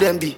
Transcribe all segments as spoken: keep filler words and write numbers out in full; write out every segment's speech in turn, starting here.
them be.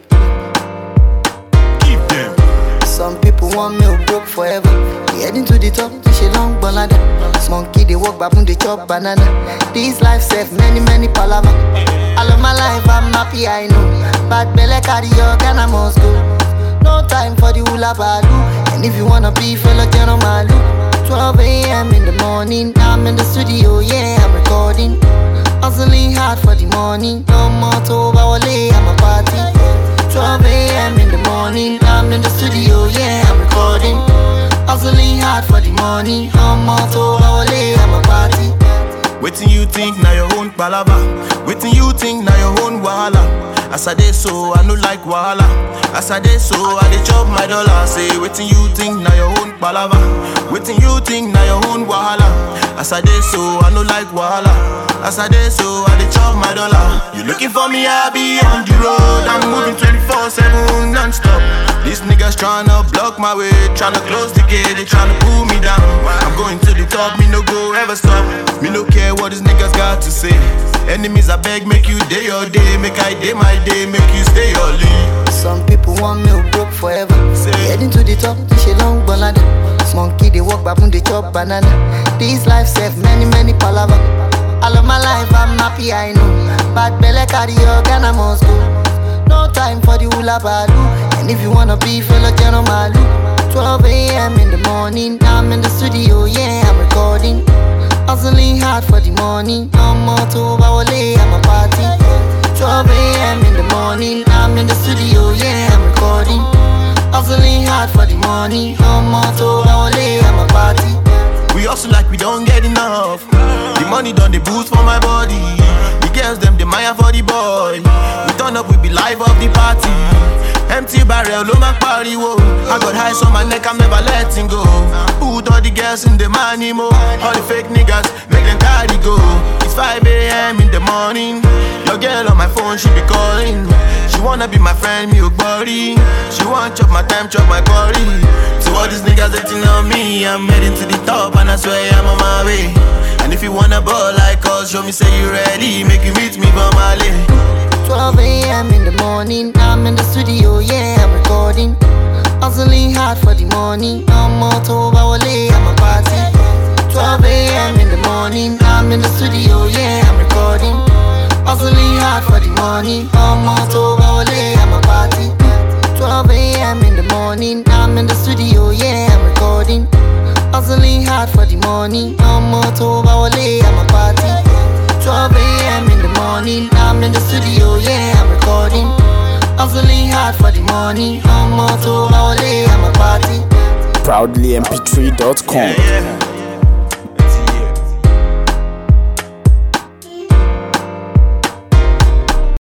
Keep them. Some people want me broke forever. They heading to the top, this a long ballada. Monkey they walk back when they chop banana. This life safe, many many palava. All of my life I'm happy, I know. Bad belly carry your gun, I must go. No time for the hula baloo. And if you wanna be fellow general malu, twelve a m in the morning, I'm in the studio, yeah, I'm recording. Hustling hard for the money, no more to overlay, I'm a party. twelve a m in the morning, I'm in the studio, yeah, I'm recording. Hustling hard for the money, no more to overlay, I'm a party. Waiting you think now your own palava. Waiting you think now your own wahala. As I dey so, I no like wahala. As I dey so, I dey chop my dollar. Say, waiting you think now your own palava. Waiting you think now your own wahala. As I dey so, I no like wahala. As I dey so, I dey chop my dollar. You looking for me, I be on the road. I'm moving twenty-four seven non-stop. These niggas tryna block my way, tryna close the gate, they tryna pull me down. I'm going to the top, me no go ever stop. Me no care what these niggas got to say. Enemies I beg, make you day your day, make I day my day, make you stay your lead. Some people want me broke forever. Say. They heading to the top, this a long ballada. Monkey they walk back when they chop banana. This life safe, many many palava. All of my life I'm happy, I know. Bad belly carry your gun, I must go. No time for the hula baloo. And if you wanna be fellow general malu, twelve a m in the morning, I'm in the studio, yeah, I'm recording. Hustling hard for the money, no more to overlay, I'm a party. twelve a m in the morning, I'm in the studio, yeah, I'm recording. Hustling hard for the money, no more to overlay, I'm a party. We hustle like we don't get enough. The money done the boost for my body. The girls them the Maya for the boy. We turn up, we be live of the party. Empty barrel, low my party, whoa. I got highs on my neck, I'm never letting go. Put all the girls in the money, mo. All the fake niggas, make them carry go. It's five a m in the morning. Your girl on my phone, she be calling. She wanna be my friend, me a body. She want chop my time, chop my curry. So all these niggas hating on me, I'm heading to the top and I swear I'm on my way. And if you wanna ball like us, show me say you ready, make you meet me for my lane. twelve a m in the morning, I'm in the studio, yeah, I'm recording. Hustling hard for the money, no more to overlay, I'm a party. twelve a m in the morning, I'm in the studio, yeah, I'm recording. Hustling hard for the money, no more to overlay, I'm a party. twelve a m in the morning, I'm in the studio, yeah, I'm recording. Hustling hard for the money, no more to overlay, I'm a party. twelve a m in the morning, I'm in the studio, yeah, I'm recording. Hustling hard for the money, no more to overlay, I'm a party. proudly m p three dot com. Yeah, yeah.